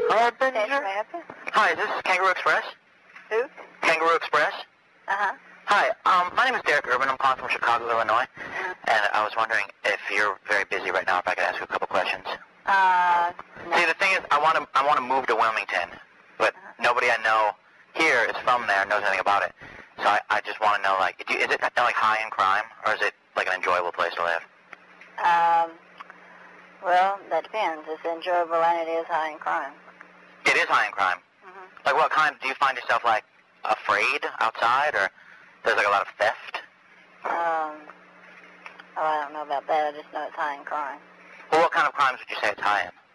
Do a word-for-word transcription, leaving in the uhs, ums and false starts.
Harbinger? Hi, is this Kangaroo Express? Who? Kangaroo Express? Uh-huh. Hi, um, my name is Derek Urban. I'm calling from Chicago, Illinois. And I was wondering if you're very busy right now, if I could ask you a couple questions. Uh, no. See, the thing is, I want to I want to move to Wilmington, but uh-huh. nobody nobody I know here is from there, knows anything about it. So I, I just want to know, like, do, is it like high in crime, or is it like an enjoyable place to live? Um, well, that depends. It's enjoyable and it is high in crime. It is high in crime. Mm-hmm. Like, what kind? Do you find yourself like afraid outside, or there's like a lot of theft? Um, oh, I don't know about that. I just know it's high in crime. Well, what kind of crimes would you say it's high in?